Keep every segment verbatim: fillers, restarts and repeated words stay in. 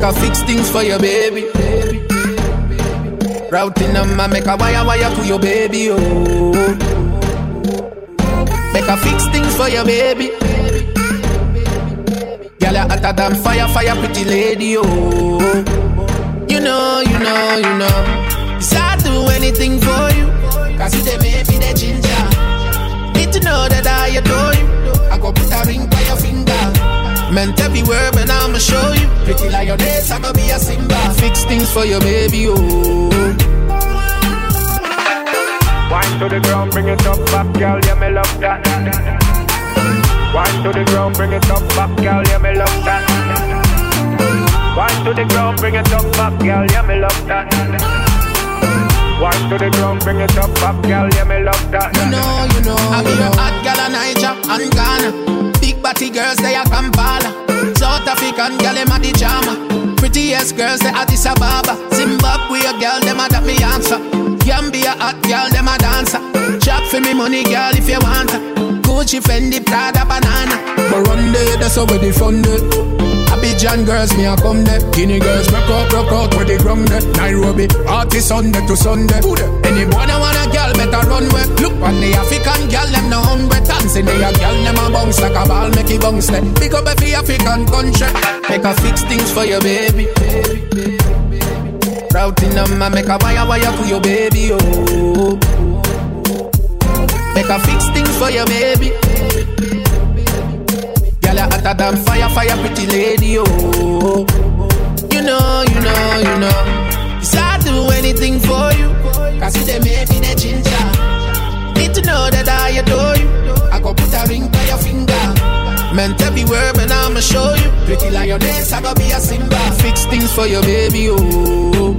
a fix things for your baby. Routing number, make a wire wire to your baby, oh. Make a fix things for your baby. Girl, you hotter than fire, fire, pretty lady, oh. You know, you know, you know. Yes, I'll do anything for you. Cause you they make me the ginger. Need to know that I adore you. I go put a ring by your finger. Meant everywhere, but I'ma show you. Pretty like your days, I'ma be a Simba. Fix things for your baby, oh. Wine to the ground, bring it up, back, girl, yeah, me love that. Wine to the ground, bring it up, back, girl, yeah, me love that. Wine to the ground, bring it up, back, girl, yeah, me love that. Wine to the ground, bring it up, back, girl, yeah, me love that. You know, you know, I be a hot girl in Niger and Ghana. Big body girls, they are Kampala. South African girl, them a the charmer. Prettiest girls, they Addis Ababa. Zimbabwe girl, them a that me answer. Gambia hot girl, them a dancer. Chop for me money, girl, if you want her. Gucci, Fendi, Prada, banana. Burundi, that's over the fun day. Abidjan girls, me a come there. Guinea girls, rock out, rock out with the drum there. Nairobi, party Sunday to Sunday. Any boy that want a girl, better run with. Look on the African girl, them no hungry. Dancing they a girl, them a bounce like a ball, make it bounce there. Pick up every African country. Make a fix things for your baby. Routing number, make a wire wire to your baby, oh. Make a fix things for your baby. Girl, you hotter than fire, fire, pretty lady, oh. You know, you know, you know. Yes, I'll do anything for you. Cause you they make me the ginger. Need to know that I adore you. I go put a ring by your finger. Meant everywhere, but I'ma show you. Pretty like your days, I go be a Simba. Fix things for your baby, oh.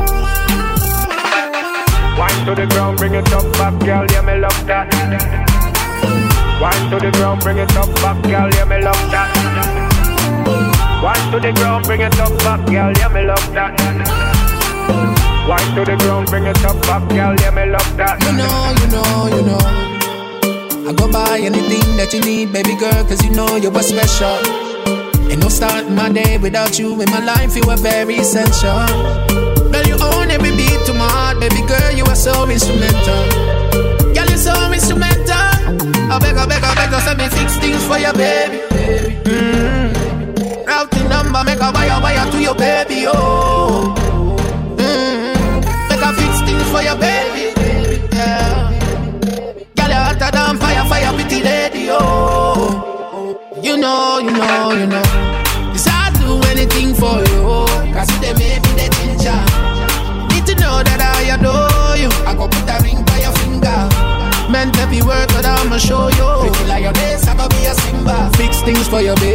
Wine to the ground, bring it up, back, girl, yeah, me love that. Wine to the ground, bring it up, back, girl, yeah, me love that. Wine to the ground, bring it up, back, girl, yeah, me love that. Wine to the ground, bring it up, back, girl, yeah, me love that. You know, you know, you know. I go buy anything that you need, baby girl, cause you know you were special. Ain't no starting my day without you in my life, you were very essential. Girl, you own every beat to my heart, baby girl, you are so instrumental. Girl, you're so instrumental. I beg, I beg, I beg, just let me fix things for your baby. Mm-hmm. Routing number, make a wire, wire to your baby, oh. Mm-hmm. Make a fix things for your baby, yeah. Girl, you're hotter than fire, fire, pretty lady, oh. You know, you know, you know. Yes, I'll do anything for you, cause you they make me the ginger. Need to know that I adore you. I go put a ring by your finger. Meant to be work, but I'ma show you. Pretty like your days, I go be a Simba. Fix things for your baby.